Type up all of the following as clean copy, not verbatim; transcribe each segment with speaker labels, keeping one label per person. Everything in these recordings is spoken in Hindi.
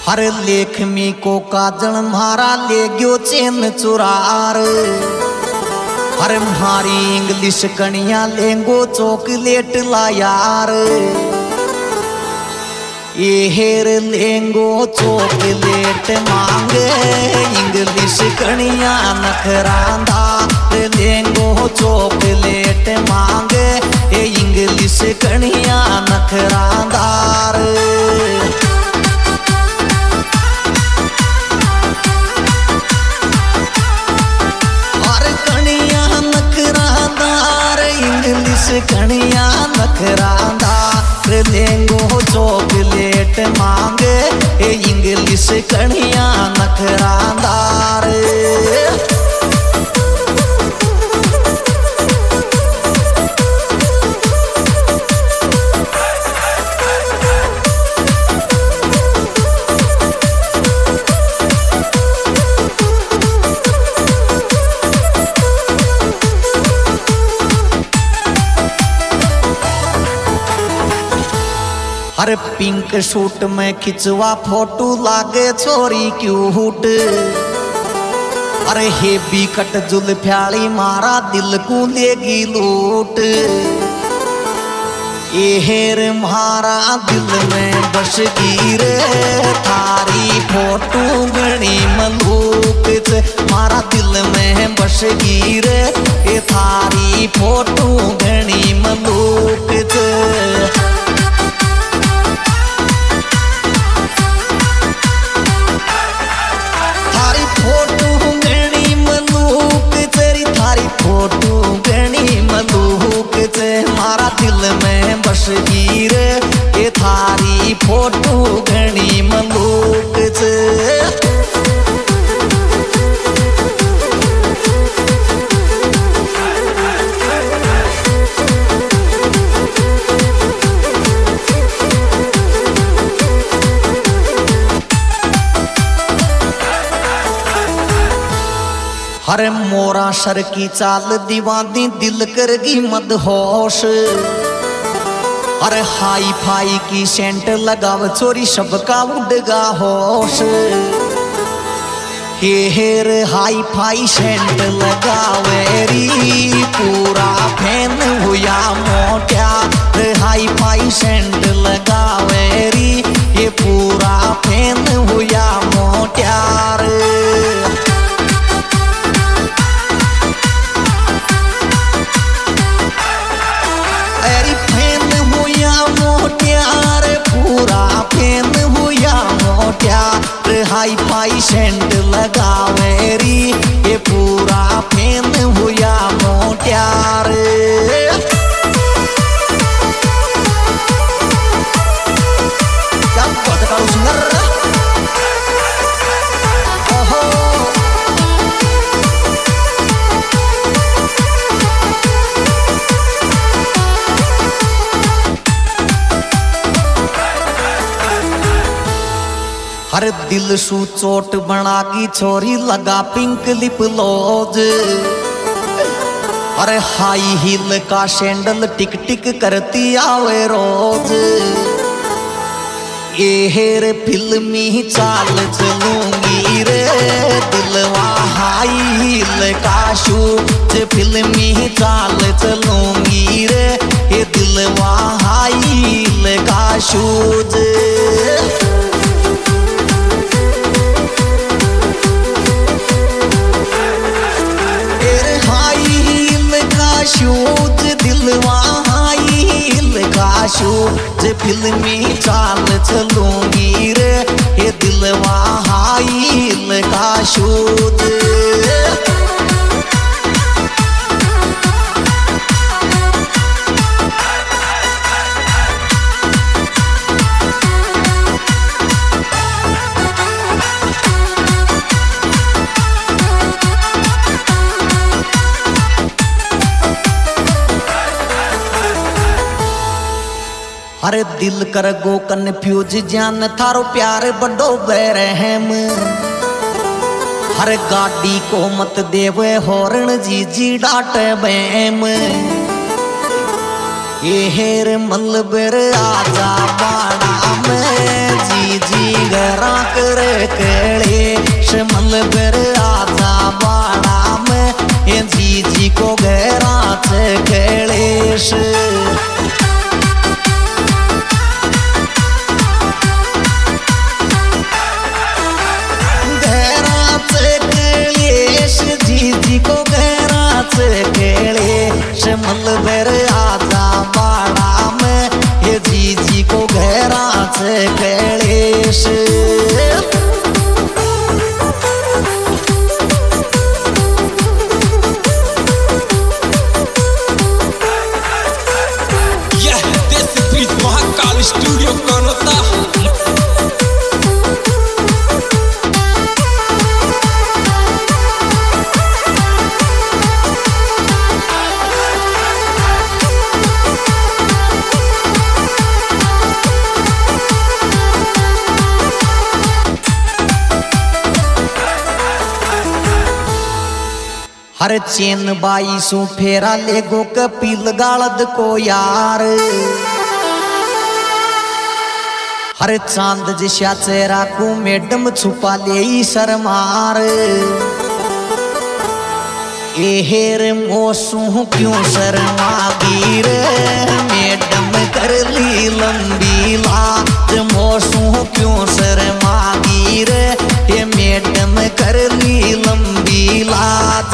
Speaker 1: हर लेख मी को काजल मारा ले गयो चेन चुरार। हर मारी इंग्लिश कनिया लेंगो चॉकलेट ला यार। ये हेर लेंगो चॉकलेट मांगे इंग्लिश कनिया नखरांदा। लेंगो चॉकलेट मांगे इंग्लिश कनिया नखरांदार। कनिया नखरांदार लेंगो चॉकलेट मांगे इंग्लिश कनिया नखरांदार। अरे पिंक सूट में खिंचवा फोटो लागे छोरी क्यूट। अरे हेवी कट जुल्फ्याली मारा दिल को लेगी लूट। ये हेर मारा दिल में बस गिरे थारी फोटो गणी मलूक। मारा दिल में बस गिरे ये थारी फोटो गणी मलूक। मारा दिल में बस गिरे ये थारी फोटो घनी मलूक। हरे मोरा सर की चाल दीवानी दिल करगी मदहोश। अरे हाई फाई की सेंट लगाव छोरी सबका उड़गा होश। हेर हाई फाई सेंट लगावेरी पूरा फैन हुआ मोटा। हाई फाई सेंट लगावेरी ये पूरा फैन हुआ मोटा। हाई फाई सेंट लगावेरी ये पूरा फैन हुआ मोट्यार। क्या बात करो सुंदर। ओहो हर दिल सू चोट बनागी छोरी लगा पिंक लिप लॉज। अरे हाई हील का सैंडल टिक टिक करती आवे रोज। ये हेर फिल्मी चाल चलूंगी रे दिलवा हाई हील का शूज। फिल्मी चाल चलूंगी रे ये दिलवा हाई हील का शूज। शूज दिलवा हाई हील का शूज। फिल्मी चाल चलूंगी रे ये दिलवा हाई हील का शूज। अरे दिल कर गो कन्फ्यूज जान थारो प्यार बड़ो बेरहम। हर गाड़ी को मत देवे हॉर्न जीजी डाटे बैम। ये हेर मलबर आजा बाड़ा में जीजी घरा मलबर आजा बाड़ा में ये जीजी को घेरा से कलेश जीजी को घेरा से कलेश मलबर आजा बाड़ा में ये जीजी को घेरा से कलेश
Speaker 2: महाकाल स्टूडियो कोलकाता
Speaker 1: हर चेन बाई सु फेरा ले गो कपिल गालद को यार हर चांद जिसा चेहरा को मैडम छुपा ले शर्मार एहेर मोसू क्यों शर्मा गिर मैडम कर ली लंबी लात मोसू क्यों शर्मा गिर ये मैडम कर ली लंबी लात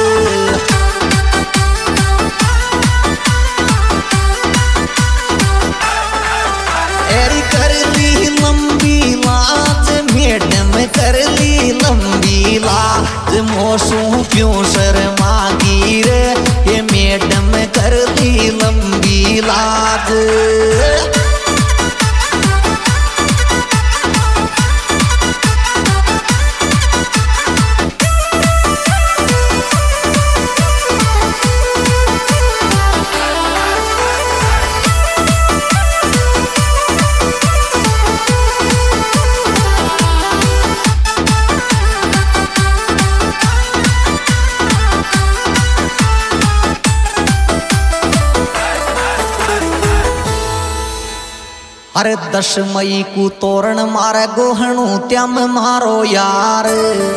Speaker 1: कर ली लंबी लाज मैडम कर ली लंबी लाज मोसू क्यों शर्मा गिर ये मैडम कर ली लंबी लाज अरे 10 मई को तोरण मारे गोहणु त्याम मारो यार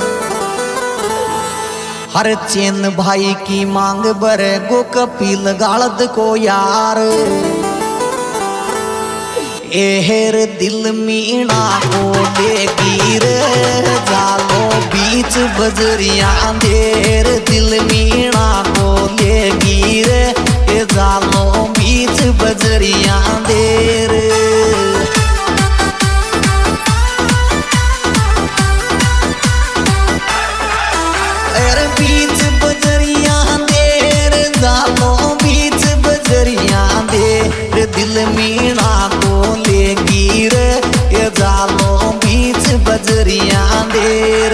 Speaker 1: हर चेन भाई की मांग बरे गो कपिल गालद को यार एहर दिल मीणा को लेगी रे जालो बीच बजरिया देर दिल मीणा को लेगी रे ये जालो बीच बजरिया देर बीच बजरिया देर जालो बीच बजरिया देर दिल मीणा को लेगी रे ये जालो बीच बजरिया देर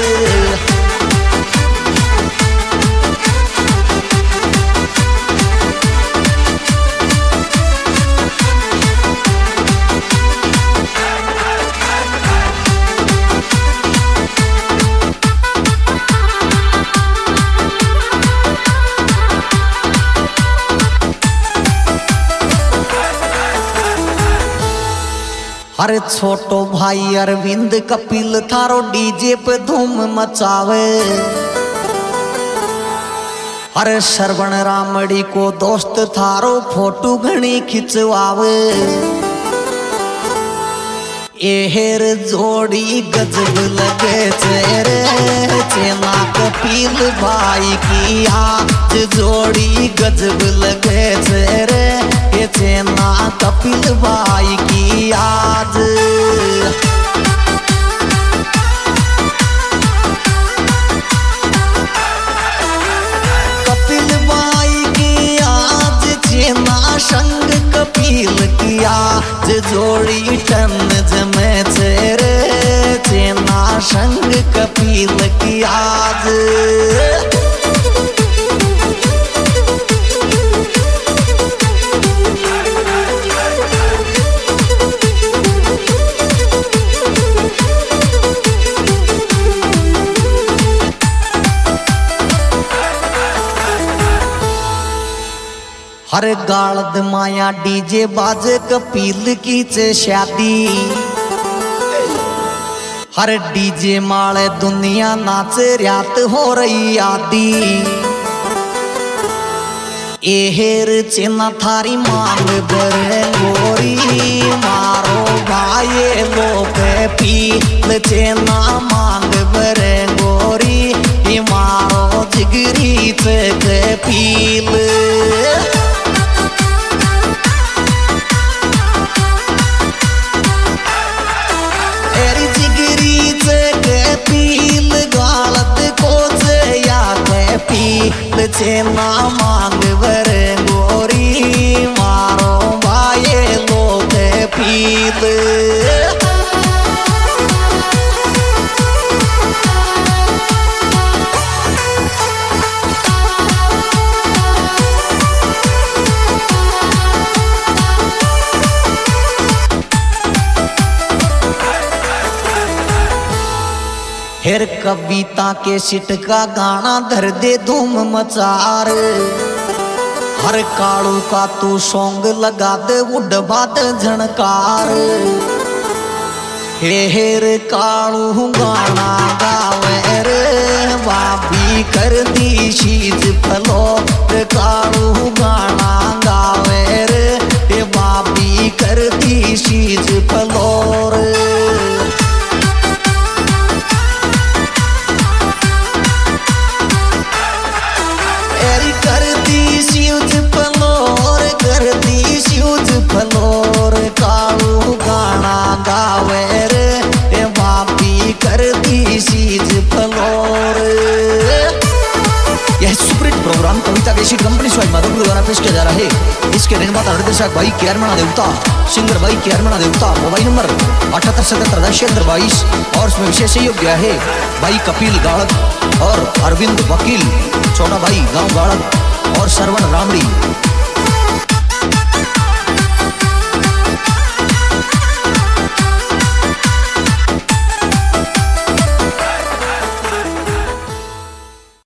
Speaker 1: अरे छोटो भाई अरविंद कपिल थारो डीजे पे धूम मचावे अरे श्रवण रामड़ी को दोस्त थारो फोटो घनी खिंचवावे एहर जोड़ी गजब लगे चेहरे चेना कपिल भाई की आज जोड़ी गजब लगे चेहरे ये चेना कपिल भाई की आज कपिल भाई की आज चेना संग कपिल की आज जोड़ी टन जमे चेहरे चेना संग कपिल की आज हर गालद माया डीजे बाजे कपिल की चे शादी हर डीजे माले दुनिया नाच रात हो रही आदि एहेर चिन्ह थारी मांग बरे गोरी मारो भाई लोग पील चिन्ह मांग बरे गोरी मारो जिगरी चक पील एरी जिगरी चक पील गालत को या पील चिन्ह मांग बरे गोरी मारो भाई लोग पील फिर कविता के सिट का गाना धर दे धूम मचार हर कालू का तू सॉन्ग लगा दे उड़ बात झणकार हेर कालू गाना गावे रे बाबी कर दी शीज फलो कालू गाना गावे रे बाबी कर दी शीज फलोर फलोर कालू गाना गावे रे बापी कर दी सीज फलोर। यह superhit programme Kavita basic company Sawai Madhopur द्वारा पेश किया जा रहा है। इसके निर्माता निर्देशक भाई के आर मीणा देवता, सिंगर भाई के आर मीणा देवता। मोबाइल नंबर 7877 और इसमें विशेष सहयोग दिया है भाई कपिल गाड़क और अरविंद वकील, छोटा भाई गाँव गाड़क और सरवण रामड़ी।